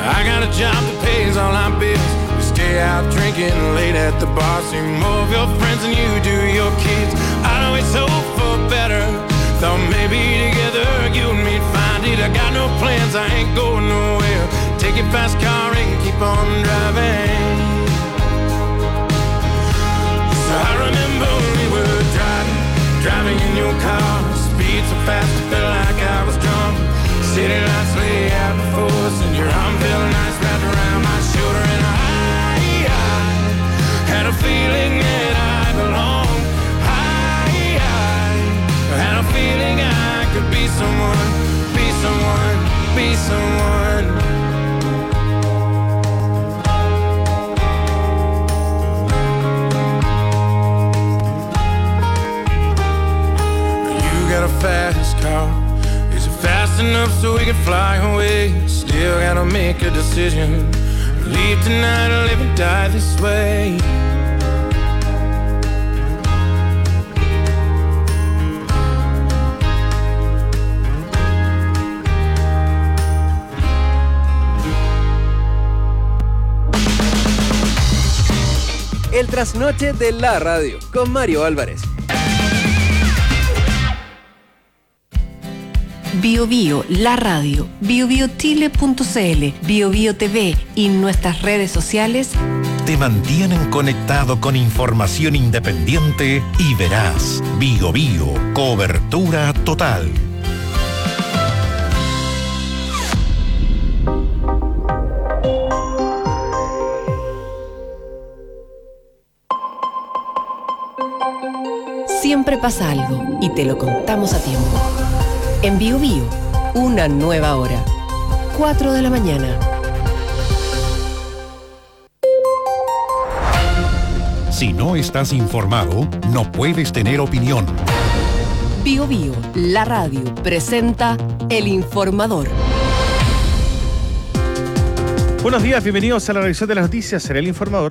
I got a job that pays all our bills. We stay out drinking late at the bar. See more of your friends than you do your kids. I'd always hope for better. Thought maybe together you and me'd find it. I got no plans, I ain't going nowhere. Take your fast car and keep on driving. So I remember we were driving in your car. Speed so fast I felt like I was drunk. City lights lay out before us, and your arm felt nice wrapped around my shoulder. And I had a feeling that I belonged. I had a feeling I could be someone, be someone, be someone. You got a fast car. Is it fast enough so we can fly away? Still gotta make a decision. Leave tonight or live and die this way. El trasnoche de la radio con Mario Álvarez. Bio Bio, la radio, biobiochile.cl, Bio Bio TV y nuestras redes sociales te mantienen conectado con información independiente y veraz. Bio Bio, cobertura total. Siempre pasa algo y te lo contamos a tiempo. En Bio Bio, una nueva hora. 4 de la mañana. Si no estás informado, no puedes tener opinión. Bio Bio, la radio, presenta El Informador. Buenos días, bienvenidos a la revisión de las noticias en El Informador.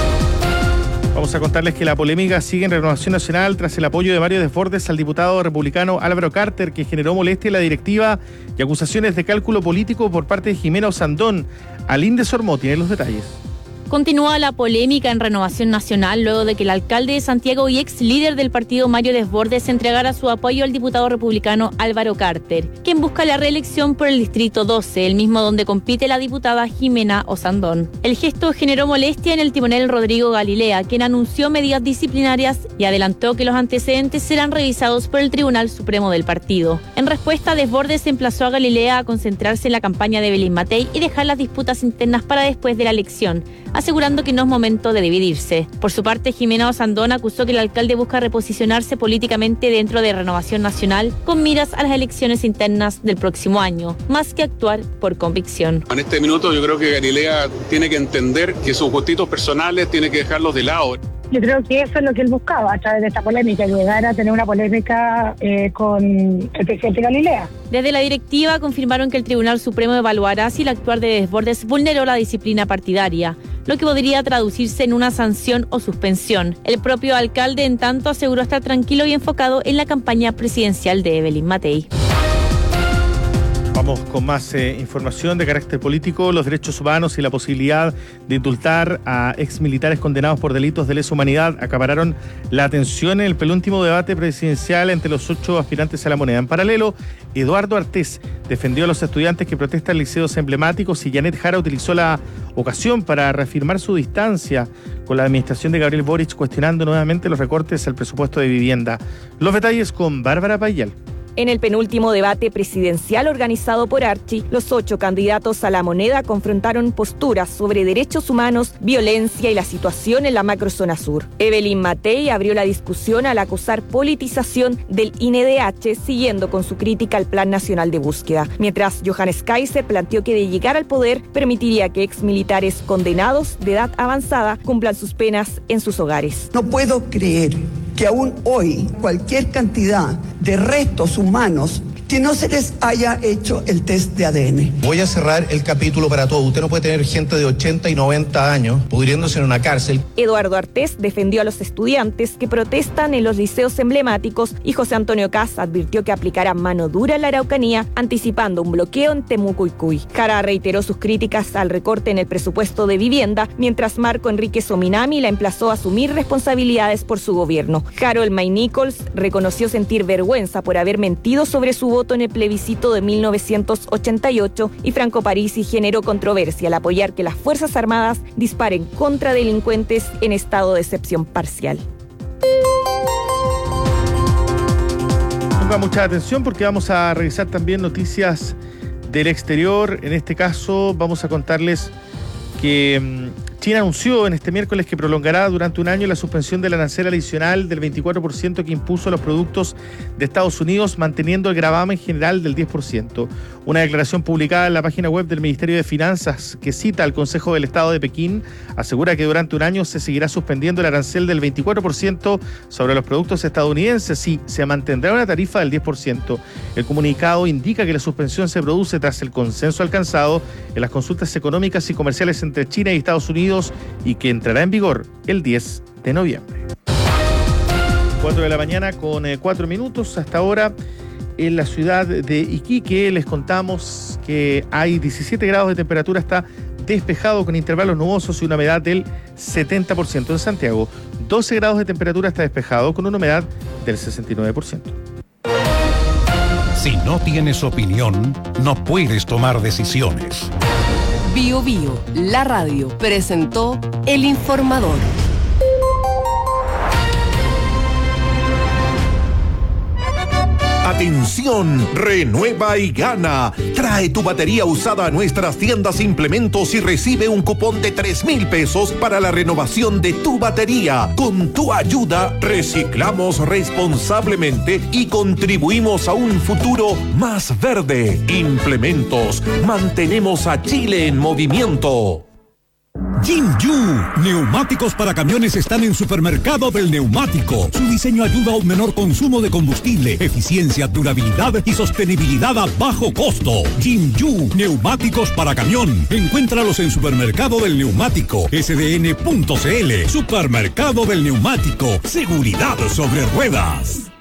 Vamos a contarles que la polémica sigue en Renovación Nacional tras el apoyo de Mario Desbordes al diputado republicano Álvaro Carter, que generó molestia en la directiva y acusaciones de cálculo político por parte de Jimena Osandón. Aline Sormó tiene los detalles. Continúa la polémica en Renovación Nacional luego de que el alcalde de Santiago y ex líder del partido Mario Desbordes entregara su apoyo al diputado republicano Álvaro Carter, quien busca la reelección por el Distrito 12, el mismo donde compite la diputada Jimena Osandón. El gesto generó molestia en el timonel Rodrigo Galilea, quien anunció medidas disciplinarias y adelantó que los antecedentes serán revisados por el Tribunal Supremo del partido. En respuesta, Desbordes emplazó a Galilea a concentrarse en la campaña de Evelyn Matei y dejar las disputas internas para después de la elección, asegurando que no es momento de dividirse. Por su parte, Jimena Osandón acusó que el alcalde busca reposicionarse políticamente dentro de Renovación Nacional con miras a las elecciones internas del próximo año, más que actuar por convicción. En este minuto yo creo que Galilea tiene que entender que sus gustitos personales tiene que dejarlos de lado. Yo creo que eso es lo que él buscaba a través de esta polémica, llegar a tener una polémica con el presidente Galilea. Desde la directiva confirmaron que el Tribunal Supremo evaluará si el actuar de Desbordes vulneró la disciplina partidaria, lo que podría traducirse en una sanción o suspensión. El propio alcalde, en tanto, aseguró estar tranquilo y enfocado en la campaña presidencial de Evelyn Matei. Vamos con más información de carácter político. Los derechos humanos y la posibilidad de indultar a exmilitares condenados por delitos de lesa humanidad acapararon la atención en el penúltimo debate presidencial entre los 8 aspirantes a la moneda. En paralelo, Eduardo Artés defendió a los estudiantes que protestan en liceos emblemáticos y Janet Jara utilizó la ocasión para reafirmar su distancia con la administración de Gabriel Boric, cuestionando nuevamente los recortes al presupuesto de vivienda. Los detalles con Bárbara Payal. En el penúltimo debate presidencial organizado por Archi, los 8 candidatos a la moneda confrontaron posturas sobre derechos humanos, violencia y la situación en la macrozona sur. Evelyn Matei abrió la discusión al acusar politización del INDH, siguiendo con su crítica al Plan Nacional de Búsqueda, mientras Johannes Kaiser planteó que de llegar al poder permitiría que exmilitares condenados de edad avanzada cumplan sus penas en sus hogares. No puedo creer que aún hoy cualquier cantidad de restos humanos que no se les haya hecho el test de ADN. Voy a cerrar el capítulo para todos. Usted no puede tener gente de 80 y 90 años pudriéndose en una cárcel. Eduardo Artés defendió a los estudiantes que protestan en los liceos emblemáticos y José Antonio Kast advirtió que aplicará mano dura en la Araucanía, anticipando un bloqueo en Temuco-Icuy. Jara reiteró sus críticas al recorte en el presupuesto de vivienda, mientras Marco Enrique Sominami la emplazó a asumir responsabilidades por su gobierno. Harold May Nichols reconoció sentir vergüenza por haber mentido sobre su voto en el plebiscito de 1988 y Franco Parisi generó controversia al apoyar que las Fuerzas Armadas disparen contra delincuentes en estado de excepción parcial. Ponga mucha atención porque vamos a revisar también noticias del exterior. En este caso vamos a contarles que China anunció en este miércoles que prolongará durante un año la suspensión del arancel adicional del 24% que impuso a los productos de Estados Unidos, manteniendo el gravamen general del 10%. Una declaración publicada en la página web del Ministerio de Finanzas que cita al Consejo del Estado de Pekín asegura que durante un año se seguirá suspendiendo el arancel del 24% sobre los productos estadounidenses y se mantendrá una tarifa del 10%. El comunicado indica que la suspensión se produce tras el consenso alcanzado en las consultas económicas y comerciales entre China y Estados Unidos y que entrará en vigor el 10 de noviembre. 4 de la mañana con 4 minutos. Hasta ahora en la ciudad de Iquique les contamos que hay 17 grados de temperatura, está despejado con intervalos nubosos y una humedad del 70%. En Santiago, 12 grados de temperatura, está despejado con una humedad del 69%. Si no tienes opinión, no puedes tomar decisiones. Bio Bio, la radio, presentó El Informador. Atención, renueva y gana. Trae tu batería usada a nuestras tiendas Implementos y recibe un cupón de 3,000 pesos para la renovación de tu batería. Con tu ayuda, reciclamos responsablemente y contribuimos a un futuro más verde. Implementos, mantenemos a Chile en movimiento. Jinju, neumáticos para camiones están en Supermercado del Neumático. Su diseño ayuda a un menor consumo de combustible, eficiencia, durabilidad y sostenibilidad a bajo costo. Jinju, neumáticos para camión. Encuéntralos en Supermercado del Neumático, sdn.cl. Supermercado del Neumático, seguridad sobre ruedas.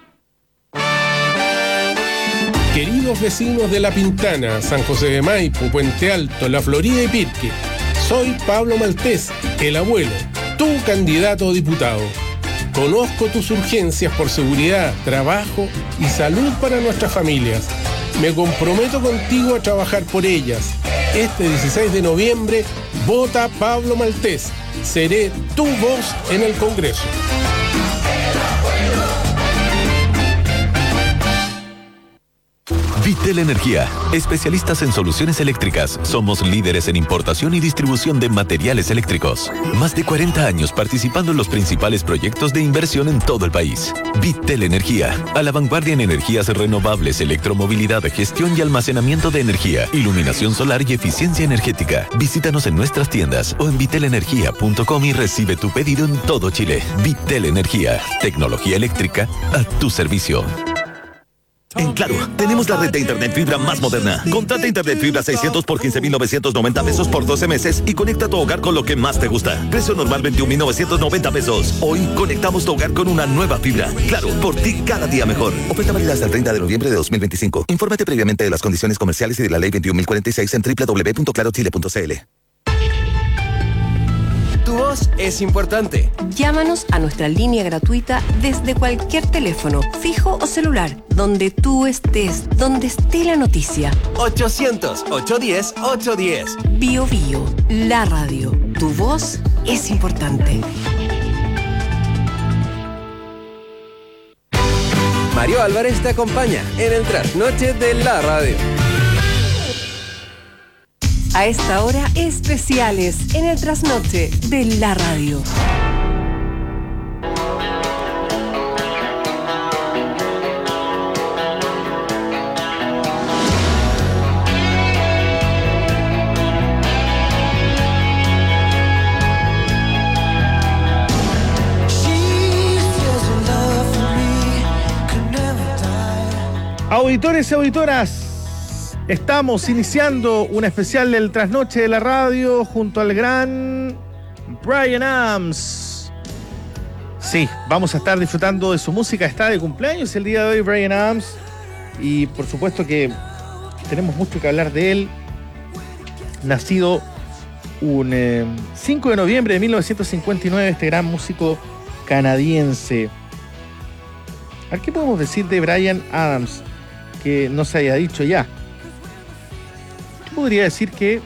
Queridos vecinos de La Pintana, San José de Maipo, Puente Alto, La Florida y Pirque, soy Pablo Maltés, el abuelo, tu candidato a diputado. Conozco tus urgencias por seguridad, trabajo y salud para nuestras familias. Me comprometo contigo a trabajar por ellas. Este 16 de noviembre, vota Pablo Maltés. Seré tu voz en el Congreso. Vitel Energía, especialistas en soluciones eléctricas. Somos líderes en importación y distribución de materiales eléctricos. Más de 40 años participando en los principales proyectos de inversión en todo el país. Vitel Energía, a la vanguardia en energías renovables, electromovilidad, gestión y almacenamiento de energía, iluminación solar y eficiencia energética. Visítanos en nuestras tiendas o en vitelenergia.com y recibe tu pedido en todo Chile. Vitel Energía, tecnología eléctrica a tu servicio. En Claro, tenemos la red de internet fibra más moderna. Contrata internet fibra 600 por 15,990 pesos por 12 meses y conecta tu hogar con lo que más te gusta. Precio normal 21,990 pesos. Hoy conectamos tu hogar con una nueva fibra. Claro, por ti cada día mejor. Oferta válida hasta el 30 de noviembre de 2025. Infórmate previamente de las condiciones comerciales y de la ley 21.046 en www.clarochile.cl. Tu voz es importante. Llámanos a nuestra línea gratuita desde cualquier teléfono, fijo o celular, donde tú estés, donde esté la noticia. 800-810-810. Bio Bio, la radio. Tu voz es importante. Mario Álvarez te acompaña en el trasnoche de la radio. A esta hora, especiales en el trasnoche de la radio. Auditores y auditoras, estamos iniciando un especial del Trasnoche de la Radio junto al gran Bryan Adams. Sí, vamos a estar disfrutando de su música. Está de cumpleaños el día de hoy Bryan Adams y por supuesto que tenemos mucho que hablar de él. Nacido un 5 de noviembre de 1959, este gran músico canadiense. ¿A qué podemos decir de Bryan Adams que no se haya dicho ya? Yo podría decir que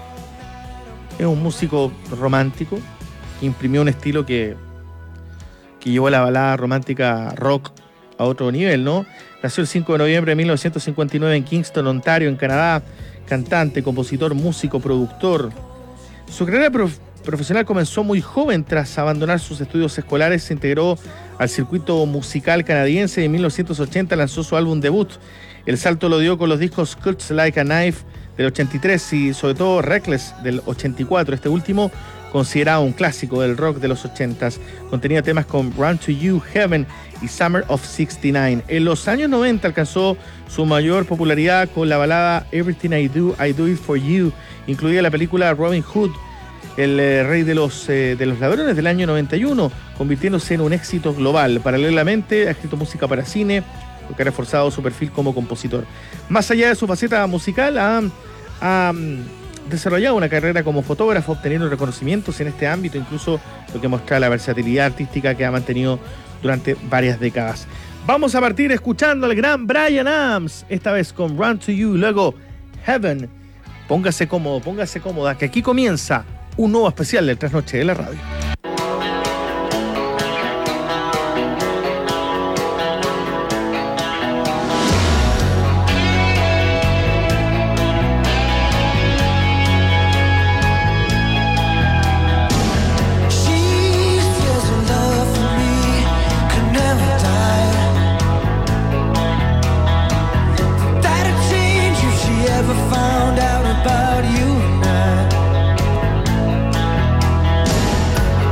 es un músico romántico que imprimió un estilo que llevó la balada romántica rock a otro nivel, ¿no? Nació el 5 de noviembre de 1959 en Kingston, Ontario, en Canadá. Cantante, compositor, músico, productor. Su carrera profesional comenzó muy joven. Tras abandonar sus estudios escolares, se integró al circuito musical canadiense y en 1980 lanzó su álbum debut. El salto lo dio con los discos Cuts Like a Knife del 83 y sobre todo Reckless del 84. Este último, considerado un clásico del rock de los 80s, contenía temas con Run to You, Heaven y Summer of 69. En los años 90 alcanzó su mayor popularidad con la balada Everything I Do It For You, incluida la película Robin Hood, el rey de los ladrones del año 91, convirtiéndose en un éxito global. Paralelamente ha escrito música para cine, lo que ha reforzado su perfil como compositor. Más allá de su faceta musical, ha desarrollado una carrera como fotógrafo, obteniendo reconocimientos en este ámbito, incluso lo que muestra la versatilidad artística que ha mantenido durante varias décadas. Vamos a partir escuchando al gran Bryan Adams, esta vez con Run to You, luego Heaven. Póngase cómodo, póngase cómoda, que aquí comienza un nuevo especial del Trasnoche de la Radio. Found out about you and I.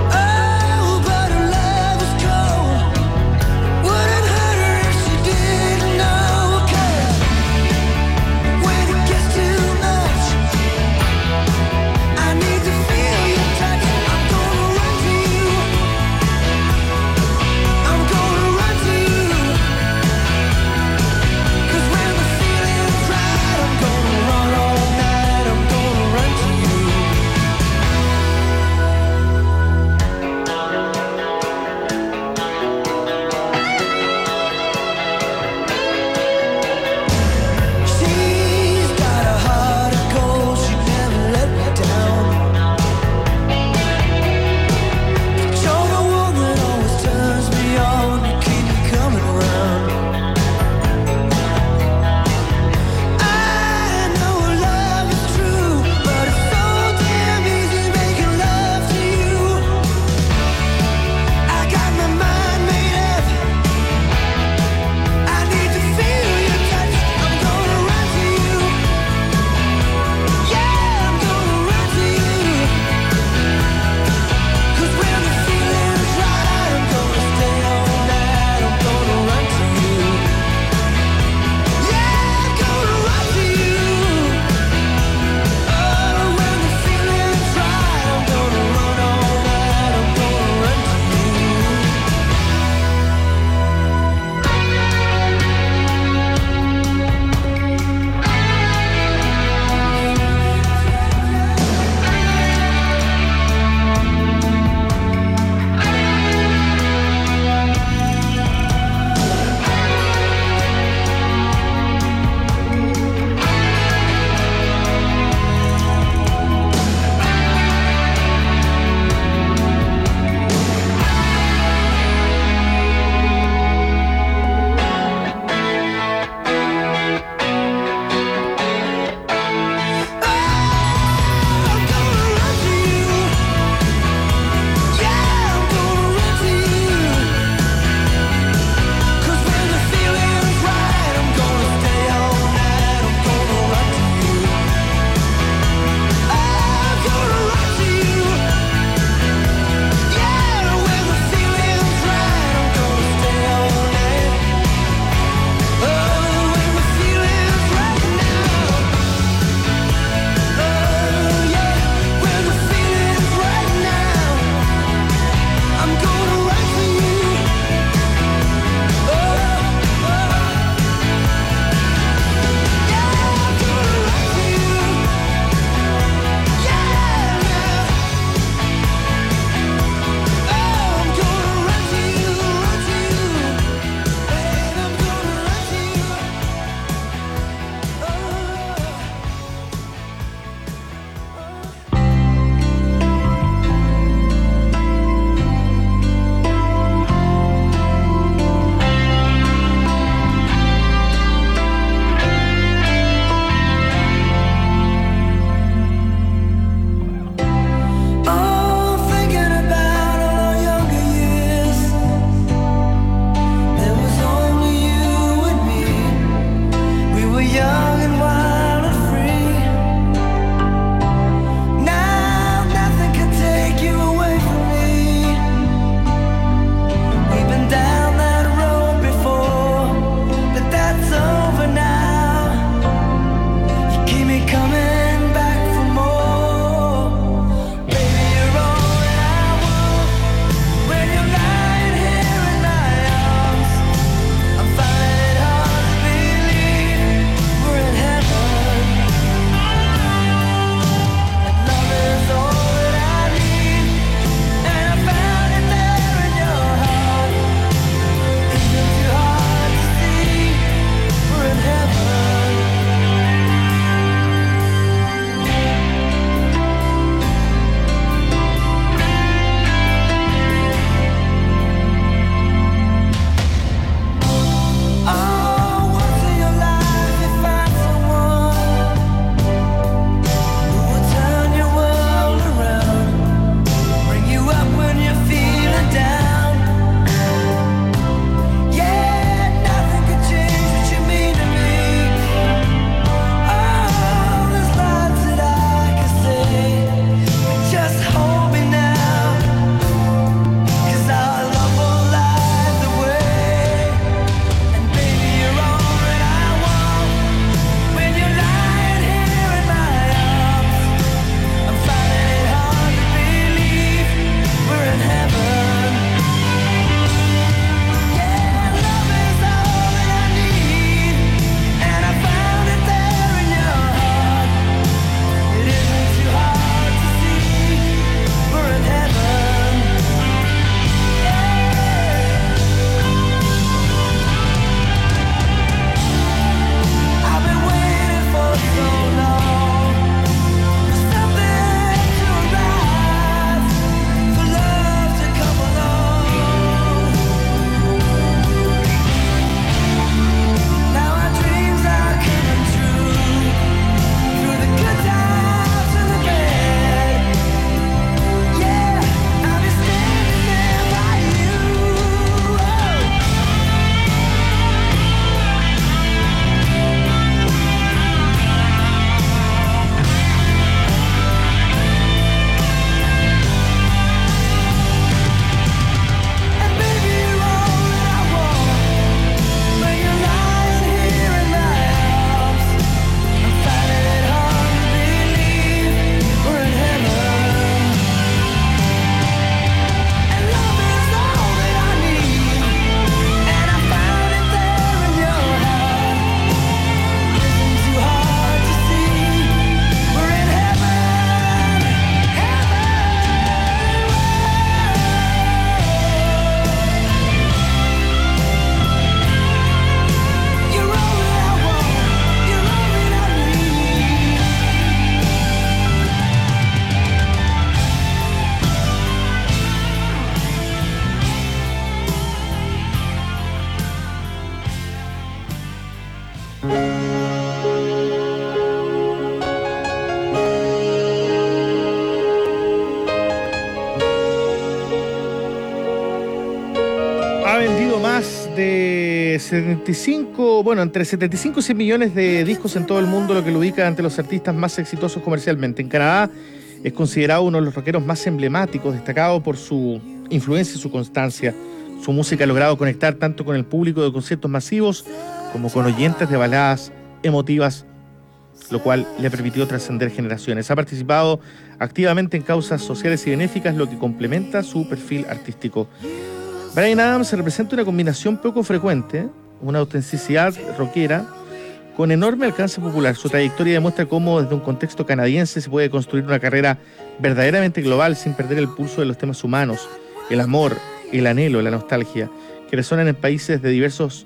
de 75, bueno, entre 75 y 100 millones de discos en todo el mundo, lo que lo ubica entre los artistas más exitosos comercialmente. En Canadá es considerado uno de los rockeros más emblemáticos, destacado por su influencia y su constancia. Su música ha logrado conectar tanto con el público de conciertos masivos como con oyentes de baladas emotivas, lo cual le ha permitido trascender generaciones. Ha participado activamente en causas sociales y benéficas, lo que complementa su perfil artístico. Bryan Adams representa una combinación poco frecuente, una autenticidad rockera con enorme alcance popular. Su trayectoria demuestra cómo desde un contexto canadiense se puede construir una carrera verdaderamente global sin perder el pulso de los temas humanos, el amor, el anhelo, la nostalgia, que resuenan en países de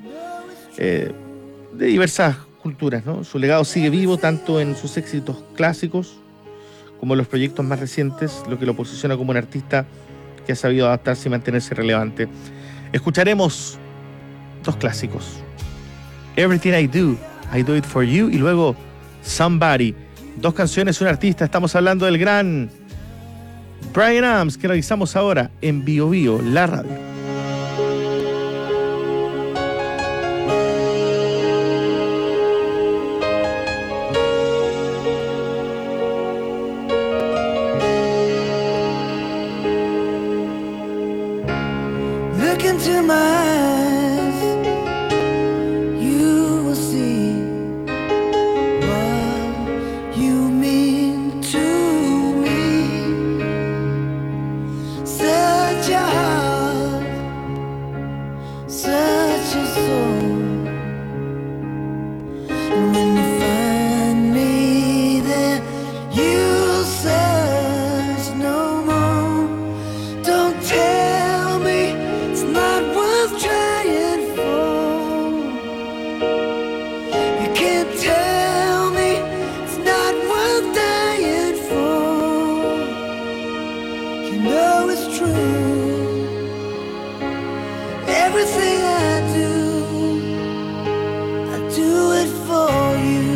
diversas culturas, ¿no? Su legado sigue vivo tanto en sus éxitos clásicos como en los proyectos más recientes, lo que lo posiciona como un artista que ha sabido adaptarse y mantenerse relevante. Escucharemos dos clásicos: Everything I Do It For You, y luego Somebody. Dos canciones, un artista. Estamos hablando del gran Bryan Adams, que realizamos ahora en Bio Bio, la radio. Look into my eyes, you will see what you mean to me. Such a heart, such a soul. And when you find me there, you'll search no more. Don't tell me it's not worth trying for. You can't tell me it's not worth dying for. You know it's true. Everything I do it for you.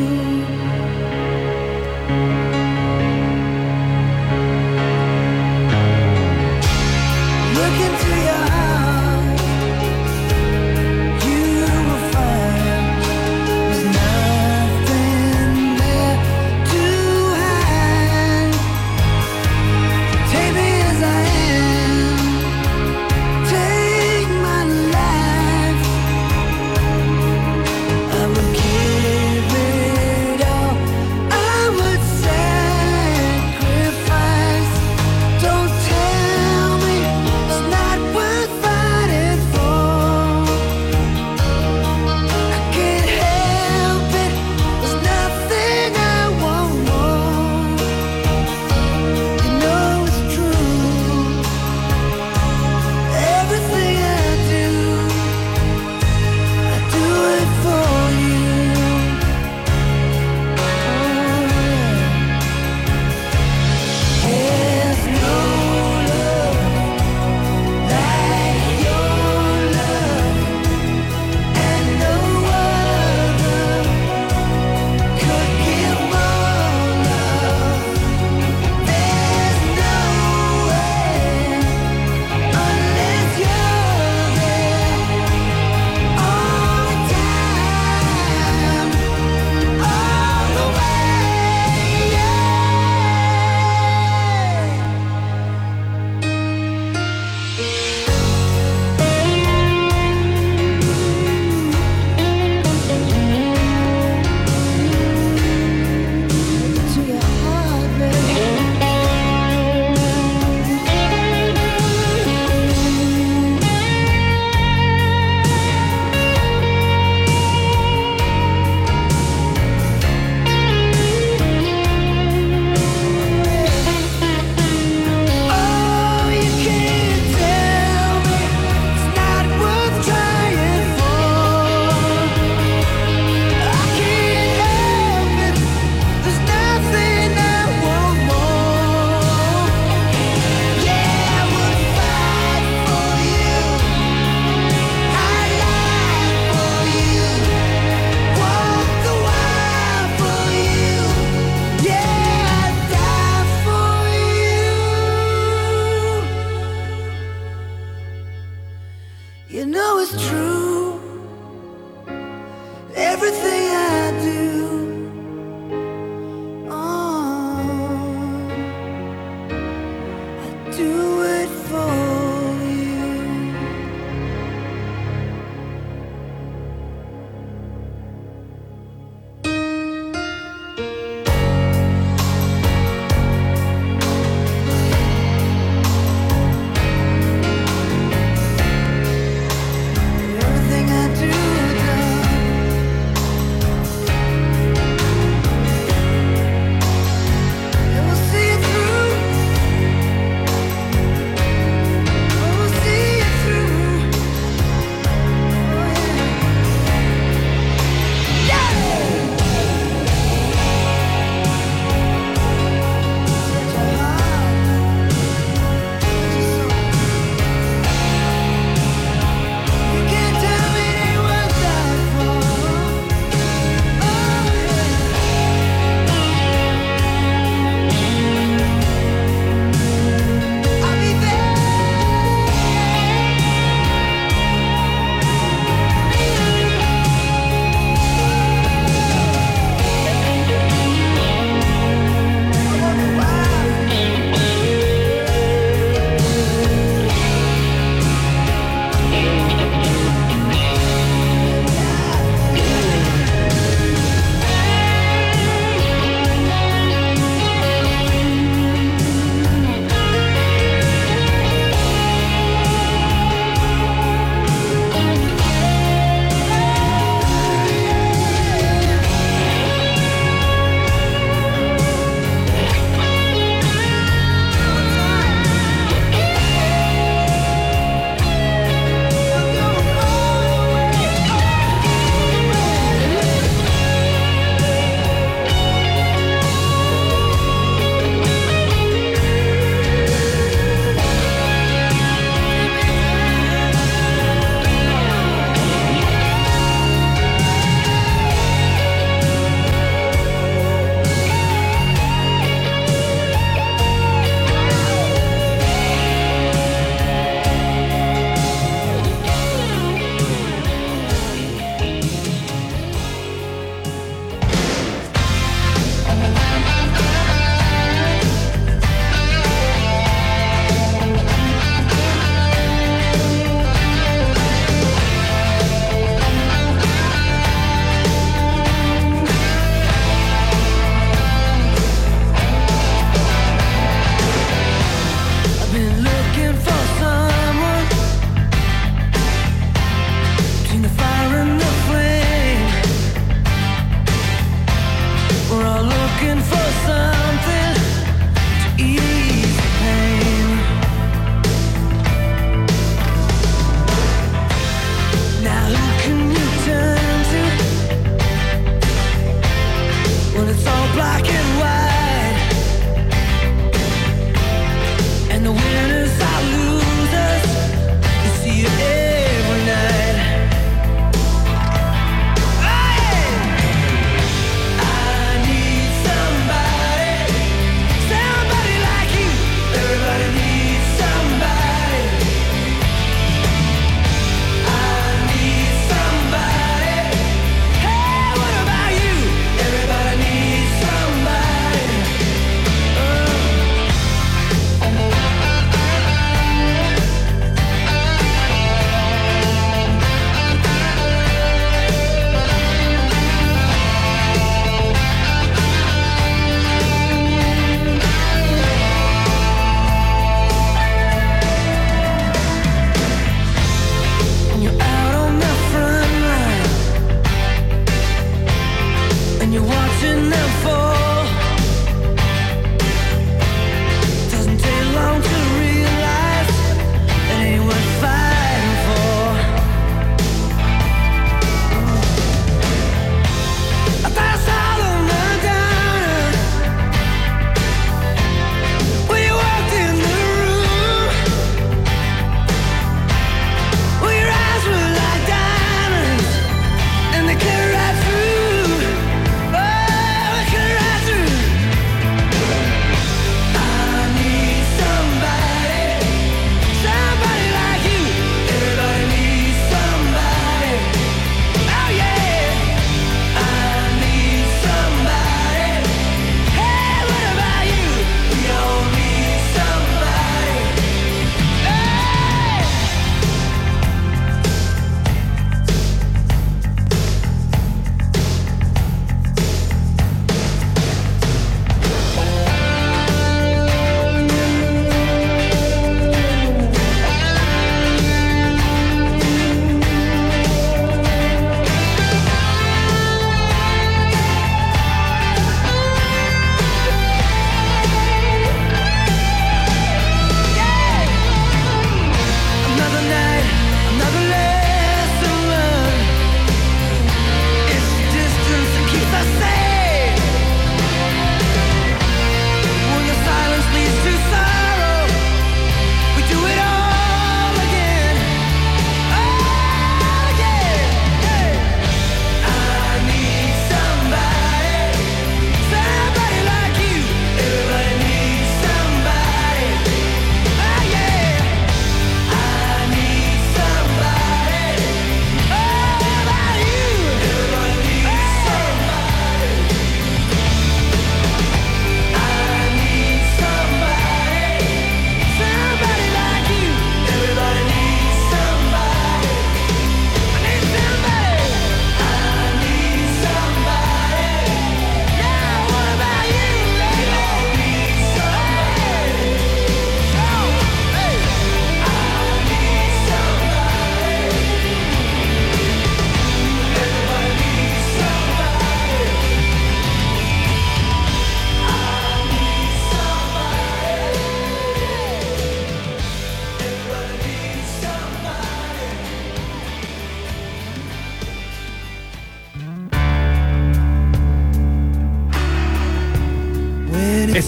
Look into your heart, you will find there's nothing there to hide. Take me as I am, take my life. I would give it all, I would sacrifice. Don't tell me it's not worth fighting for. I can't help it, there's nothing I want more. You know it's true. Everything I do it for you. There's no love like your love, and no other could give more love. There's no way unless you're there all the time, all the way. To your heart, baby. Oh, you can't tell me it's not worth trying for. I can't help it, there's nothing I want more. Yeah, I would fight for you, I'd lie for you, walk the wire for you. Yeah, I'd die for you. You know it's true.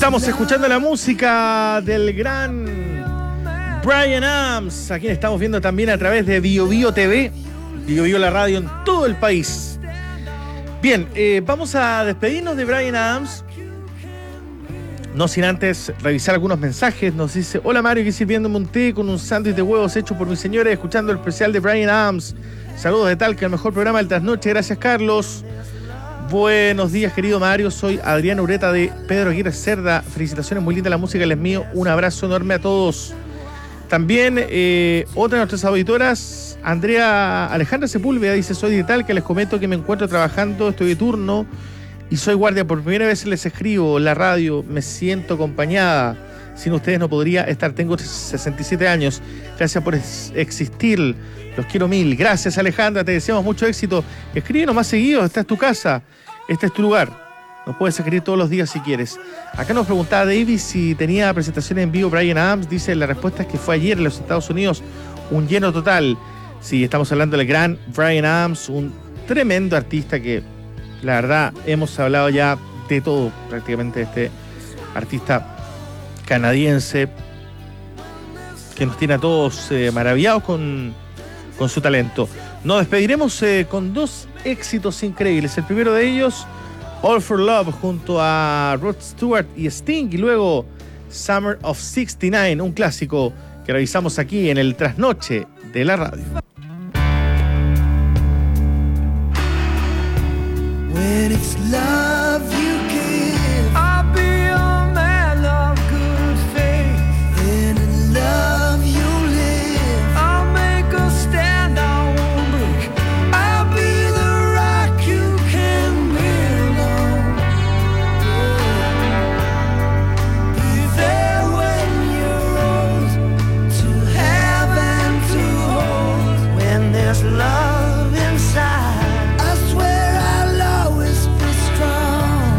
Estamos escuchando la música del gran Bryan Adams, a quien estamos viendo también a través de Bio Bio TV, Bio Bio la radio en todo el país. Bien, vamos a despedirnos de Bryan Adams, no sin antes revisar algunos mensajes. Nos dice: hola Mario, aquí sirviéndome un té con un sándwich de huevos hecho por mi señora, escuchando el especial de Bryan Adams. Saludos de Talca, el mejor programa del trasnoche. Gracias, Carlos. Buenos días, querido Mario. Soy Adrián Ureta de Pedro Aguirre Cerda. Felicitaciones, muy linda la música, les mío. Un abrazo enorme a todos. También otra de nuestras auditoras, Andrea Alejandra Sepúlveda, dice: soy de Talca, les comento que me encuentro trabajando, estoy de turno y soy guardia. Por primera vez les escribo la radio, me siento acompañada. Sin ustedes no podría estar. Tengo 67 años. Gracias por existir. Los quiero mil. Gracias, Alejandra. Te deseamos mucho éxito. Escríbenos más seguido. Esta es tu casa. Este es tu lugar. Nos puedes escribir todos los días si quieres. Acá nos preguntaba David si tenía presentaciones en vivo Bryan Adams. Dice: la respuesta es que fue ayer en los Estados Unidos. Un lleno total. Sí, estamos hablando del gran Bryan Adams. Un tremendo artista que, la verdad, hemos hablado ya de todo prácticamente, este artista canadiense que nos tiene a todos maravillados con su talento. Nos despediremos con dos éxitos increíbles. El primero de ellos, All for Love, junto a Rod Stewart y Sting, y luego Summer of 69, un clásico que revisamos aquí en el Trasnoche de la radio. When it's love you give, I'll be your man of good faith. And in love you live, I'll make a stand, I won't break. I'll be the rock you can build on. Be there when you're old, to have and to hold. When there's love inside, I swear I'll always be strong.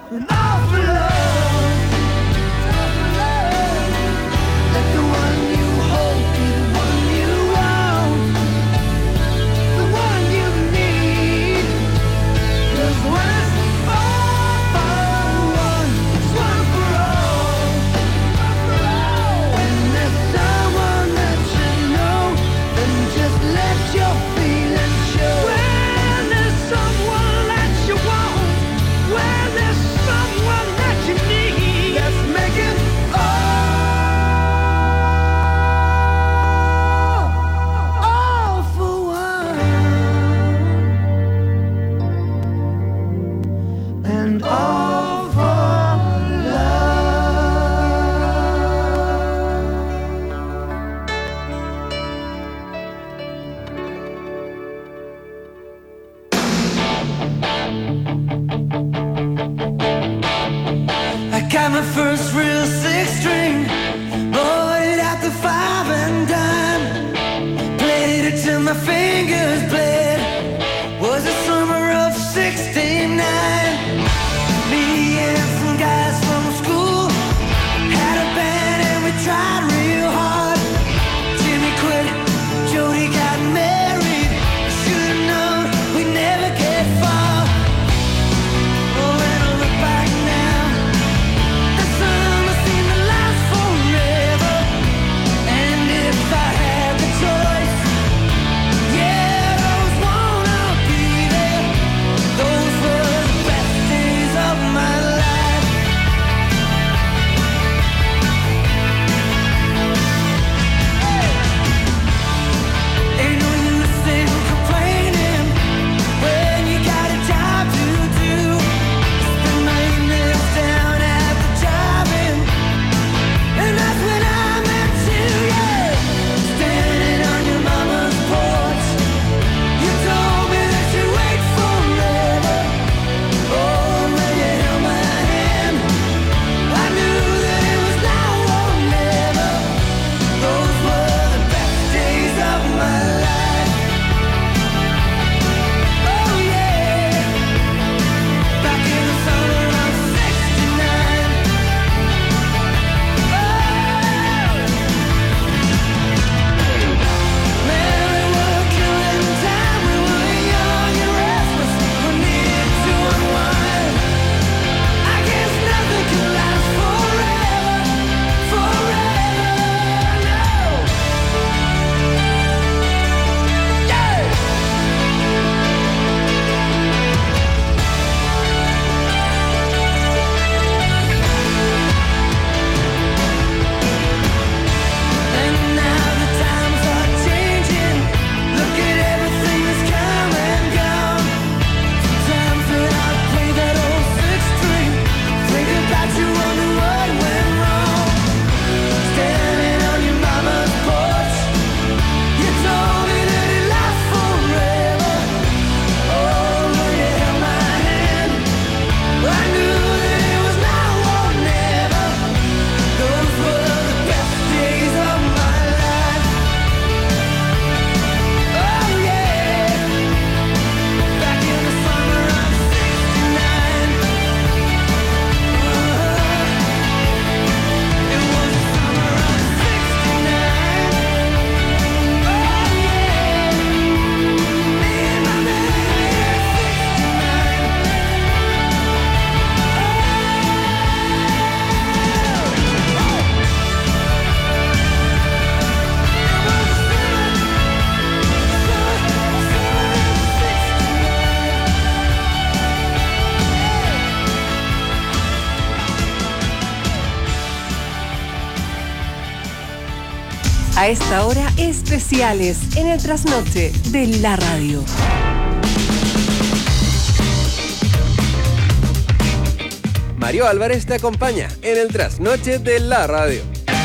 and all for love. Let the one you hold be the one you want, the one you need. 'Cause when it's all for one, it's one for all. When there's someone that you know, then just let your feelings show. When there's someone that you want, when there's someone that you need, let's make it all for one, and all for I got my first real six string, bought it at the 5 and dime, played it till my fingers bled. Was the summer of '69. Me and some guys from school had a band and we tried real hard. Jimmy quit, Jody got married. Should've known we'd never get far. Oh, when I look back now, the summer seemed to last forever. And if I had the choice, yeah, I always wanna be there. Those were the best days of my life. Ain't no use in complaining when you got a job to do. Spend my evenings down at the drive-in, and that's when I met you, yeah. Standing on your mama's porch, you told me that you'd wait forever. Oh, when you held my hand, I knew that it was now or never. Those were the best days of my life. Oh yeah, back in the summer of '69. Man, we were killing time. We were young and restless. We needed to unwind. I guess nothing can last forever, forever, no. Yeah. And now the times are changing. Look at everything that's come and gone. Sometimes when I play that old six string, think about you, wonder what went wrong. Standing on your mama's porch, you told me that it lasts forever. Oh, when you held my hand, I knew that it was now or never. Those were the best days of my life. Oh yeah, back in the summer of '69. It was the summer of '69. Oh yeah, me and my baby at A esta hora, especiales en el trasnoche de la radio. Mario Álvarez te acompaña en el trasnoche de la radio.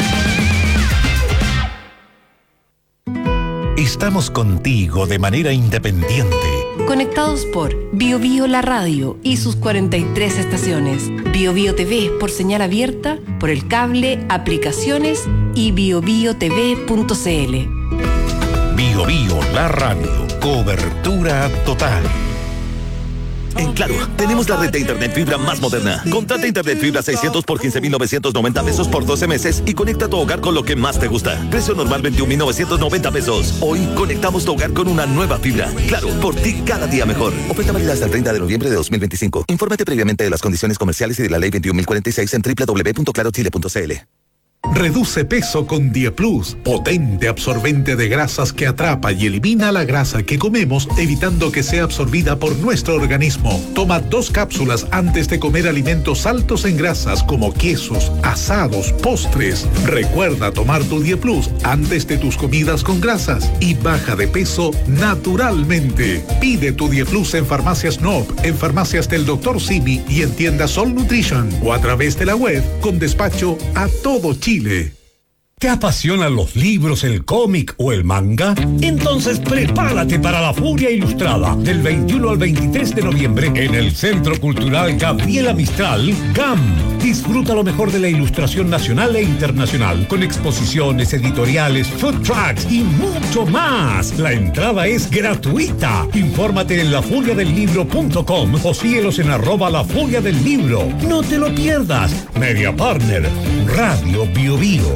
Estamos contigo de manera independiente. Conectados por BioBio La Radio y sus 43 estaciones. BioBio TV por señal abierta, por el cable, aplicaciones y biobiotv.cl. BioBio La Radio. Cobertura total. En Claro, tenemos la red de internet fibra más moderna. Contrata internet fibra 600 por 15,990 pesos por 12 meses y conecta tu hogar con lo que más te gusta. Precio normal 21,990 pesos. Hoy conectamos tu hogar con una nueva fibra. Claro, por ti cada día mejor. Oferta válida hasta el 30 de noviembre de 2025. Infórmate previamente de las condiciones comerciales y de la ley 21.046 en www.clarochile.cl. Reduce peso con DiePlus, potente absorbente de grasas que atrapa y elimina la grasa que comemos, evitando que sea absorbida por nuestro organismo. Toma 2 cápsulas antes de comer alimentos altos en grasas como quesos, asados, postres. Recuerda tomar tu DiePlus antes de tus comidas con grasas y baja de peso naturalmente. Pide tu DiePlus en farmacias Noop, en farmacias del Dr. Simi y en tiendas Sol Nutrition o a través de la web con despacho a todo Chile. ¿Te apasionan los libros, el cómic o el manga? Entonces prepárate para la Furia Ilustrada del 21 al 23 de noviembre en el Centro Cultural Gabriela Mistral, GAM. Disfruta lo mejor de la ilustración nacional e internacional con exposiciones, editoriales, food trucks y mucho más. La entrada es gratuita. Infórmate en lafuriadelibro.com o síguelos en @lafuriadelibro. No te lo pierdas. Media Partner, Radio Bio Bio.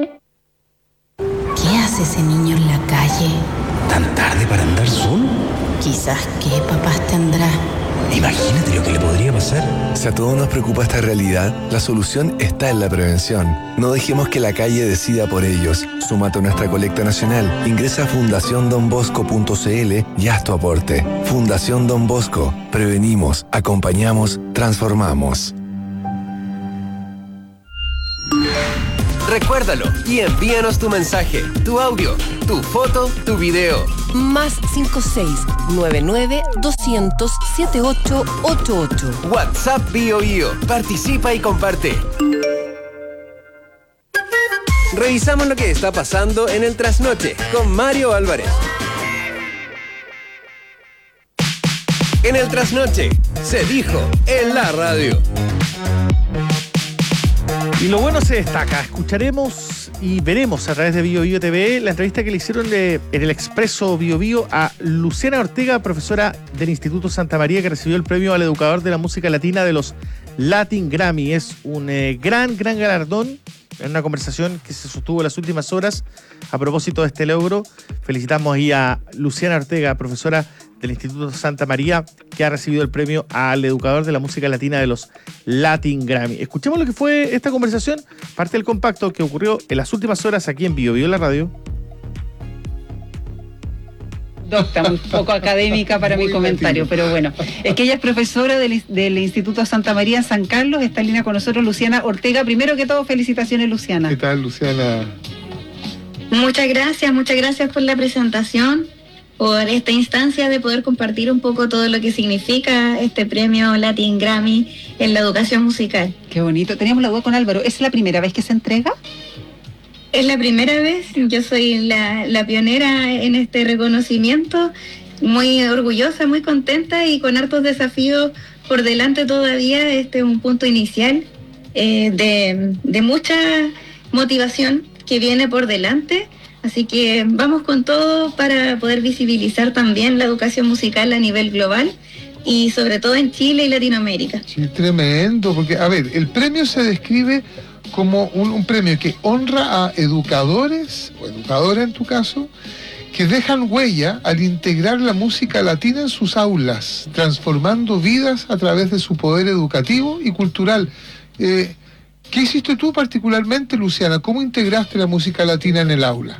¿Qué hace ese niño en la calle? ¿Tan tarde para andar solo? Quizás qué papás tendrá. Imagínate lo que le podría pasar. Si a todos nos preocupa esta realidad, la solución está en la prevención. No dejemos que la calle decida por ellos. Súmate a nuestra colecta nacional. Ingresa a fundaciondonbosco.cl y haz tu aporte. Fundación Don Bosco. Prevenimos, acompañamos, transformamos. Recuérdalo y envíanos tu mensaje, tu audio, tu foto, tu video. Más 56-99-200-7888. WhatsApp Bio Bio. Participa y comparte. Revisamos lo que está pasando en el Trasnoche con Mario Álvarez. En el Trasnoche se dijo en la radio. Y lo bueno se destaca. Escucharemos y veremos a través de Bio Bio TV la entrevista que le hicieron en el Expreso Bio Bio a Luciana Ortega, profesora del Instituto Santa María, que recibió el premio al educador de la música latina de los Latin Grammy. Es un gran galardón. En una conversación que se sostuvo en las últimas horas a propósito de este logro, felicitamos ahí a Luciana Ortega, profesora del Instituto Santa María, que ha recibido el premio al educador de la música latina de los Latin Grammy. Escuchemos lo que fue esta conversación, parte del compacto que ocurrió en las últimas horas aquí en Bio Bio la radio. Docta, muy poco académica para mi comentario, pero bueno, es que ella es profesora del Instituto Santa María en San Carlos. Está en línea con nosotros Luciana Ortega. Primero que todo, felicitaciones, Luciana. ¿Qué tal, Luciana? Muchas gracias por la presentación, por esta instancia de poder compartir un poco todo lo que significa este premio Latin Grammy en la educación musical. Qué bonito. Teníamos la duda con Álvaro, ¿es la primera vez que se entrega? Es la primera vez, yo soy la pionera en este reconocimiento, muy orgullosa, muy contenta y con hartos desafíos por delante todavía. Este es un punto inicial de mucha motivación que viene por delante, así que vamos con todo para poder visibilizar también la educación musical a nivel global y sobre todo en Chile y Latinoamérica. Sí, tremendo, porque a ver, el premio se describe como un premio que honra a educadores, o educadoras en tu caso, que dejan huella al integrar la música latina en sus aulas, transformando vidas a través de su poder educativo y cultural. ¿Qué hiciste tú particularmente, Luciana? ¿Cómo integraste la música latina en el aula?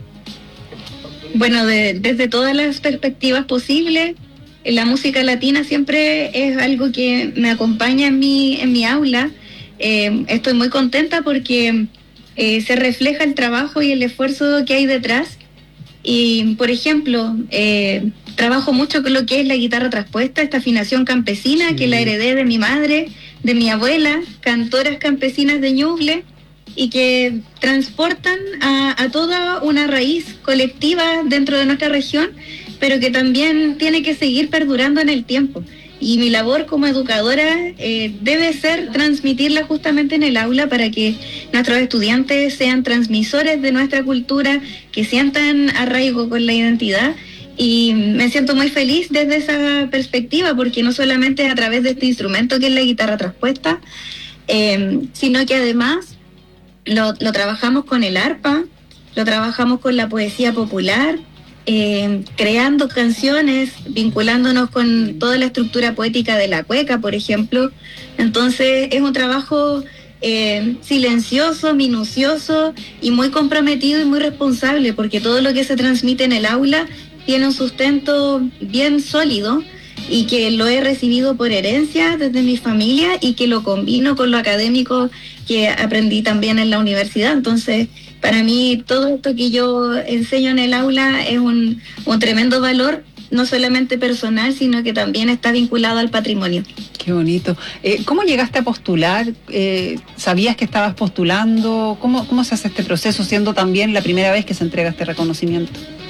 Bueno, desde todas las perspectivas posibles, la música latina siempre es algo que me acompaña en mi aula. Estoy muy contenta porque se refleja el trabajo y el esfuerzo que hay detrás. Y, por ejemplo, trabajo mucho con lo que es la guitarra traspuesta, esta afinación campesina, sí, que la heredé de mi madre, de mi abuela, cantoras campesinas de Ñuble, y que transportan a toda una raíz colectiva dentro de nuestra región, pero que también tiene que seguir perdurando en el tiempo. Y mi labor como educadora debe ser transmitirla justamente en el aula para que nuestros estudiantes sean transmisores de nuestra cultura, que sientan arraigo con la identidad Y me siento muy feliz desde esa perspectiva, porque no solamente es a través de este instrumento que es la guitarra traspuesta, sino que además lo trabajamos con el arpa, lo trabajamos con la poesía popular, creando canciones, vinculándonos con toda la estructura poética de la cueca, por ejemplo. Entonces es un trabajo silencioso, minucioso y muy comprometido y muy responsable, porque todo lo que se transmite en el aula tiene un sustento bien sólido y que lo he recibido por herencia desde mi familia y que lo combino con lo académico que aprendí también en la universidad. Entonces, para mí, todo esto que yo enseño en el aula es un tremendo valor, no solamente personal, sino que también está vinculado al patrimonio. Qué bonito. ¿Cómo llegaste a postular? ¿Sabías que estabas postulando? ¿Cómo se hace este proceso, siendo también la primera vez que se entrega este reconocimiento?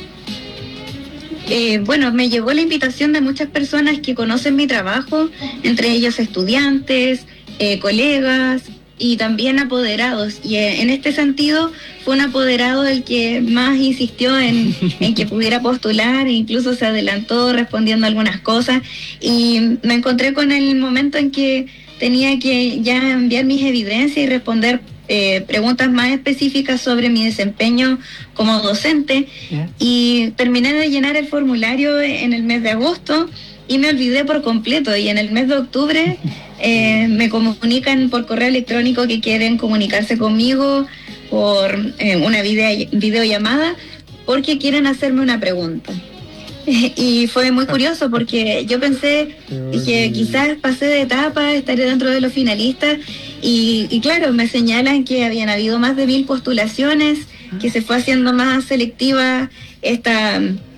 Bueno, me llegó la invitación de muchas personas que conocen mi trabajo, entre ellos estudiantes, colegas y también apoderados. Y en este sentido fue un apoderado el que más insistió en que pudiera postular, e incluso se adelantó respondiendo algunas cosas. Y me encontré con el momento en que tenía que ya enviar mis evidencias y responder preguntas más específicas sobre mi desempeño como docente. Y terminé de llenar el formulario en el mes de agosto y me olvidé por completo, y en el mes de octubre me comunican por correo electrónico que quieren comunicarse conmigo por una videollamada porque quieren hacerme una pregunta. Y fue muy curioso porque yo pensé, dije, quizás pasé de etapa, estaré dentro de los finalistas, y claro, me señalan que habían habido más de 1000 postulaciones, que se fue haciendo más selectiva esta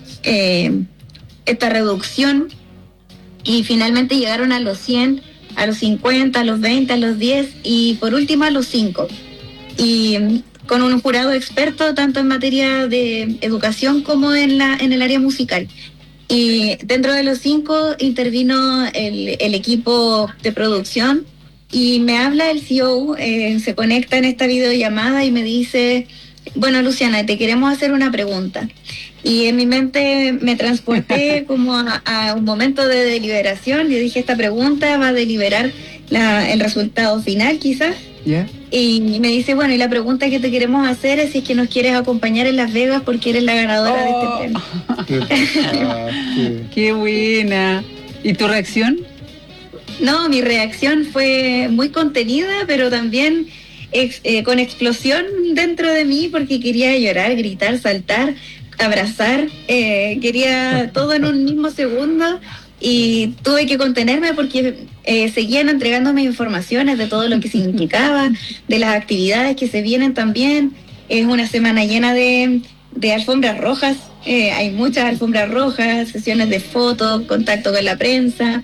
reducción, y finalmente llegaron a los 100, a los 50, a los 20, a los 10 y por último a los 5. Y con un jurado experto tanto en materia de educación como en el área musical. Y dentro de los 5 intervino el equipo de producción y me habla el CEO, se conecta en esta videollamada y me dice: bueno, Luciana, te queremos hacer una pregunta. Y en mi mente me transporté como a un momento de deliberación. Yo dije, esta pregunta va a deliberar el resultado final quizás. Yeah. Y me dice, bueno, y la pregunta que te queremos hacer es si es que nos quieres acompañar en Las Vegas porque eres la ganadora de este premio. ¡Qué buena! ¿Y tu reacción? No, mi reacción fue muy contenida, pero también con explosión dentro de mí, porque quería llorar, gritar, saltar, abrazar, quería todo en un mismo segundo. Y tuve que contenerme porque seguían entregándome informaciones de todo lo que significaba, de las actividades que se vienen también. Es una semana llena de alfombras rojas, hay muchas alfombras rojas, sesiones de fotos, contacto con la prensa.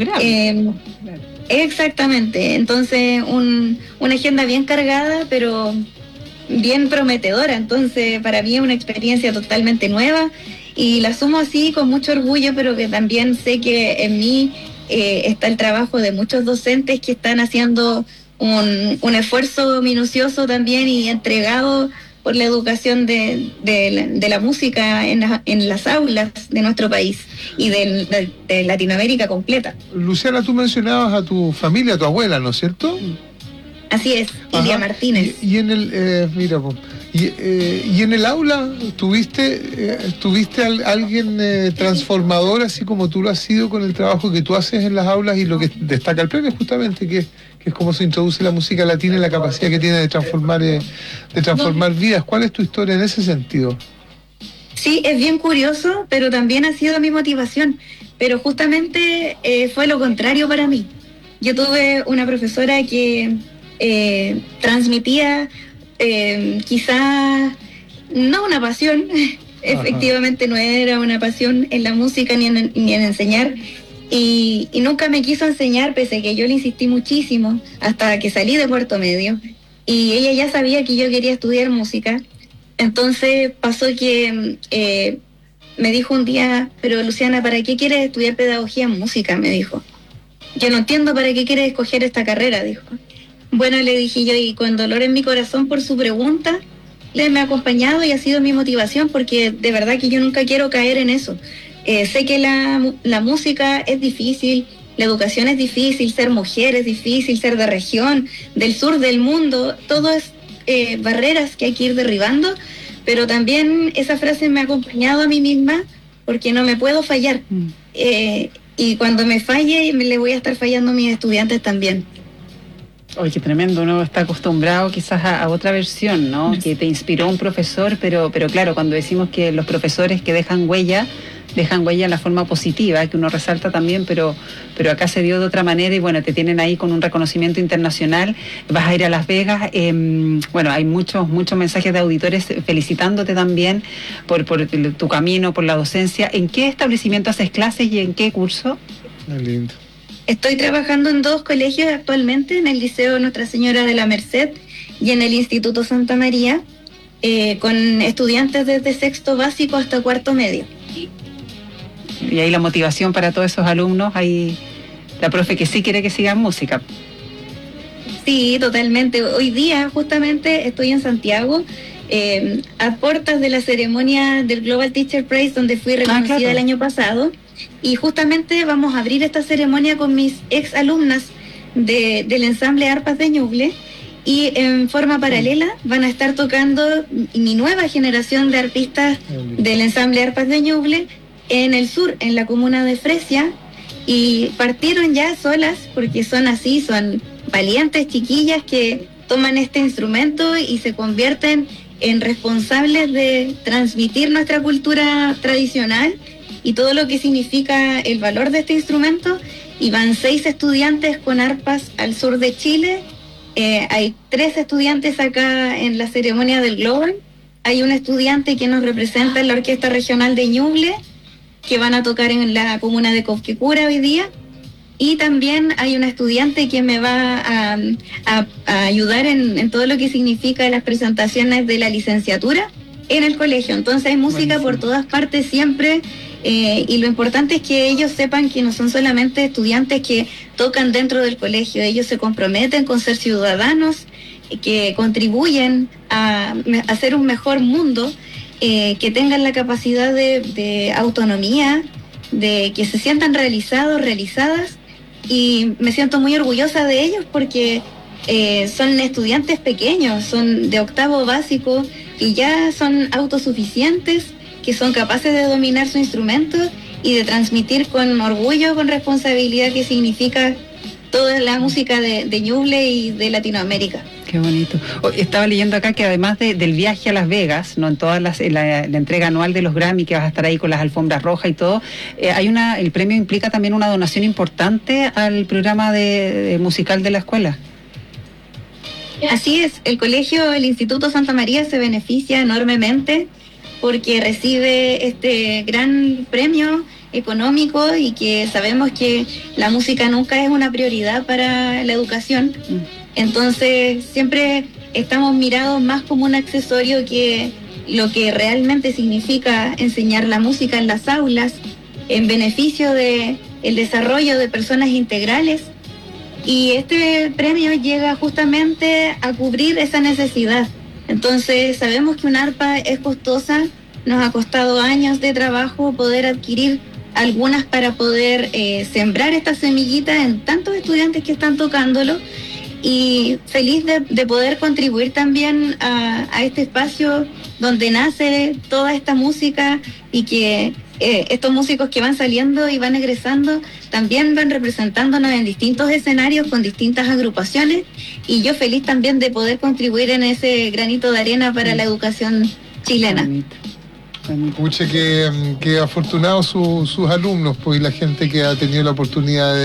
Exactamente, entonces una agenda bien cargada, pero bien prometedora. Entonces para mí es una experiencia totalmente nueva. Y la asumo así con mucho orgullo, pero que también sé que en mí está el trabajo de muchos docentes que están haciendo un esfuerzo minucioso también y entregado por la educación de la música en las aulas de nuestro país y de Latinoamérica completa. Luciana, tú mencionabas a tu familia, a tu abuela, ¿no es cierto? Así es, Ilia Martínez. Y en el, y en el aula, ¿tuviste alguien transformador, así como tú lo has sido con el trabajo que tú haces en las aulas y lo que destaca el premio justamente, que es cómo se introduce la música latina y la capacidad que tiene de transformar vidas? ¿Cuál es tu historia en ese sentido? Sí, es bien curioso, pero también ha sido mi motivación. Pero justamente fue lo contrario para mí. Yo tuve una profesora que transmitía quizás no una pasión, efectivamente no era una pasión en la música ni en enseñar, y nunca me quiso enseñar, pese a que yo le insistí muchísimo hasta que salí de cuarto medio, y ella ya sabía que yo quería estudiar música. Entonces pasó que me dijo un día: pero Luciana, ¿para qué quieres estudiar pedagogía en música?, me dijo. Yo no entiendo para qué quieres escoger esta carrera, dijo. Bueno, le dije yo, y con dolor en mi corazón por su pregunta, me ha acompañado y ha sido mi motivación, porque de verdad que yo nunca quiero caer en eso. Sé que la música es difícil, la educación es difícil, ser mujer es difícil, ser de región, del sur del mundo, todo es barreras que hay que ir derribando, pero también esa frase me ha acompañado a mí misma, porque no me puedo fallar. Y cuando me falle, le voy a estar fallando a mis estudiantes también. Oye, qué tremendo, uno está acostumbrado quizás a otra versión, ¿no? Que te inspiró un profesor, pero claro, cuando decimos que los profesores que dejan huella en la forma positiva, que uno resalta también, pero acá se dio de otra manera y bueno, te tienen ahí con un reconocimiento internacional, vas a ir a Las Vegas, bueno, hay muchos mensajes de auditores felicitándote también por tu camino, por la docencia. ¿En qué establecimiento haces clases y en qué curso? Muy lindo. Estoy trabajando en 2 colegios actualmente, en el Liceo Nuestra Señora de la Merced y en el Instituto Santa María, con estudiantes desde 6º básico hasta 4º medio. Y ahí la motivación para todos esos alumnos, ahí la profe que sí quiere que sigan música. Sí, totalmente. Hoy día justamente estoy en Santiago, a puertas de la ceremonia del Global Teacher Prize, donde fui reconocida el año pasado. Y justamente vamos a abrir esta ceremonia con mis ex alumnas del ensamble Arpas de Ñuble, y en forma paralela van a estar tocando mi nueva generación de artistas del ensamble Arpas de Ñuble en el sur, en la comuna de Fresia, y partieron ya solas porque son así, son valientes chiquillas que toman este instrumento y se convierten en responsables de transmitir nuestra cultura tradicional y todo lo que significa el valor de este instrumento. Y van 6 estudiantes con arpas al sur de Chile. Hay 3 estudiantes acá en la ceremonia del Global. Hay un estudiante que nos representa en la Orquesta Regional de Ñuble, que van a tocar en la comuna de Cofquecura hoy día. Y también hay una estudiante que me va a ayudar en todo lo que significa las presentaciones de la licenciatura en el colegio. Entonces hay música por todas partes siempre. Y lo importante es que ellos sepan que no son solamente estudiantes que tocan dentro del colegio, ellos se comprometen con ser ciudadanos, que contribuyen a hacer un mejor mundo, que tengan la capacidad de autonomía, de que se sientan realizados, realizadas, y me siento muy orgullosa de ellos porque son estudiantes pequeños, son de 8º básico y ya son autosuficientes, que son capaces de dominar su instrumento y de transmitir con orgullo, con responsabilidad, que significa toda la música de Ñuble y de Latinoamérica. Qué bonito. Estaba leyendo acá que además del viaje a Las Vegas, no en todas la entrega anual de los Grammy, que vas a estar ahí con las alfombras rojas y todo, el premio implica también una donación importante al programa de musical de la escuela. Así es, el Instituto Santa María se beneficia enormemente porque recibe este gran premio económico, y que sabemos que la música nunca es una prioridad para la educación. Entonces siempre estamos mirados más como un accesorio que lo que realmente significa enseñar la música en las aulas, en beneficio del desarrollo de personas integrales. Y este premio llega justamente a cubrir esa necesidad. Entonces sabemos que un arpa es costosa, nos ha costado años de trabajo poder adquirir algunas para poder sembrar esta semillita en tantos estudiantes que están tocándolo, y feliz de poder contribuir también a este espacio donde nace toda esta música, y que estos músicos que van saliendo y van egresando también van representándonos en distintos escenarios con distintas agrupaciones, y yo feliz también de poder contribuir en ese granito de arena para la educación chilena. Pucha, que afortunados sus alumnos, pues, y la gente que ha tenido la oportunidad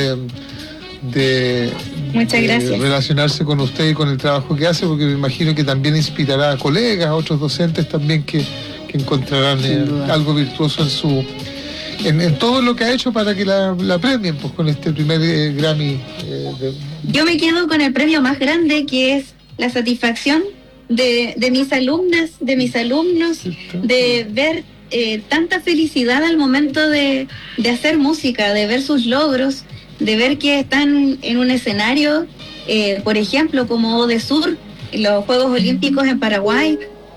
de Muchas gracias. Relacionarse con usted y con el trabajo que hace, porque me imagino que también inspirará a colegas, a otros docentes también que encontrarán algo virtuoso en todo lo que ha hecho para que la premien, pues, con este primer Grammy. Yo me quedo con el premio más grande, que es la satisfacción de mis alumnas, de mis alumnos, de ver tanta felicidad al momento de hacer música, de ver sus logros, de ver que están en un escenario, por ejemplo, como ODESUR, los Juegos Olímpicos en Paraguay,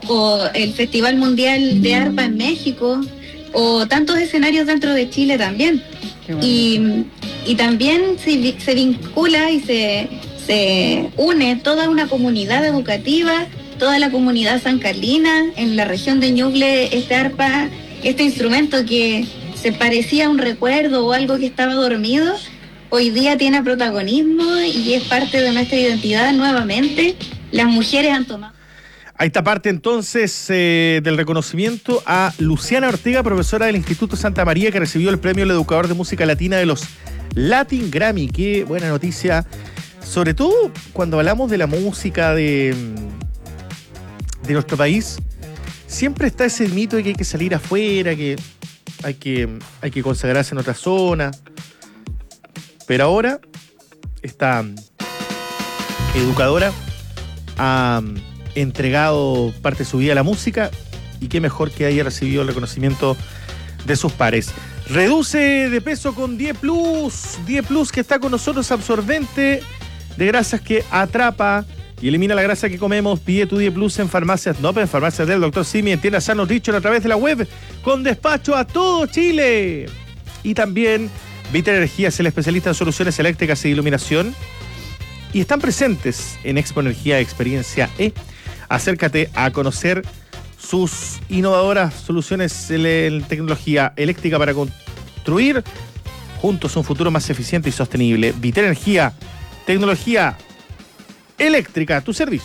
o el Festival Mundial de Arpa en México, o tantos escenarios dentro de Chile también. Y también se vincula y se une toda una comunidad educativa, toda la comunidad San Carlina. En la región de Ñuble, este arpa, este instrumento que se parecía a un recuerdo o algo que estaba dormido, hoy día tiene protagonismo y es parte de nuestra identidad nuevamente. Las mujeres han tomado. A esta parte entonces del reconocimiento a Luciana Ortega, profesora del Instituto Santa María, que recibió el premio al educador de música latina de los Latin Grammy. Qué buena noticia, sobre todo cuando hablamos de la música de nuestro país. Siempre está ese mito de que hay que salir afuera, que hay que consagrarse en otra zona. Pero ahora esta educadora ha entregado parte de su vida a la música, y qué mejor que haya recibido el reconocimiento de sus pares. Reduce de peso con 10 Plus que está con nosotros, absorbente de grasas que atrapa y elimina la grasa que comemos. Pide tu 10 Plus en farmacias Nop, en farmacias del Dr. Simi, en tiendas San Nutrition, a través de la web, con despacho a todo Chile. Y también Vital Energía es el especialista en soluciones eléctricas e iluminación, y están presentes en Expo Energía Experiencia E. Acércate a conocer sus innovadoras soluciones en tecnología eléctrica para construir juntos un futuro más eficiente y sostenible. Vital Energía, tecnología eléctrica a tu servicio.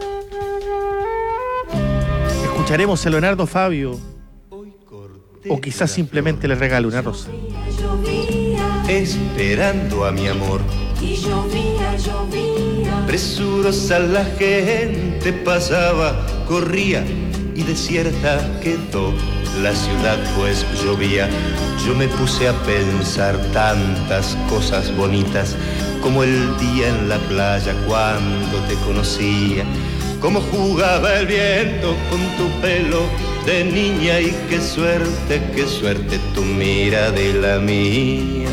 Escucharemos a Leonardo Fabio, o quizás simplemente le regale una rosa. Esperando a mi amor. Y llovía. Presurosa la gente pasaba, corría, y desierta quedó la ciudad, pues llovía. Yo me puse a pensar tantas cosas bonitas, como el día en la playa cuando te conocía, cómo jugaba el viento con tu pelo de niña, y qué suerte tu mirada y la mía.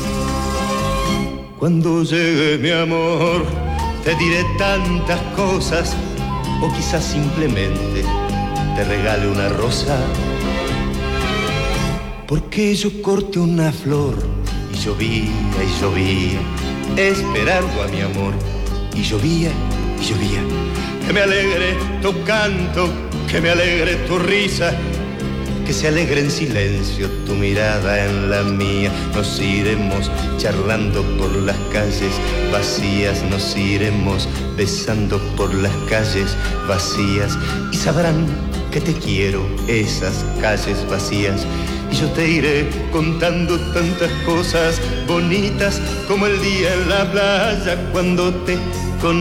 Cuando llegue mi amor, te diré tantas cosas, o quizás simplemente te regale una rosa. Porque yo corté una flor y llovía, esperando a mi amor, y llovía. Que me alegre tu canto, que me alegre tu risa, que se alegre en silencio tu mirada en la mía. Nos iremos charlando por las calles vacías, nos iremos besando por las calles vacías, y sabrán que te quiero esas calles vacías. Y yo te iré contando tantas cosas bonitas, como el día en la playa cuando te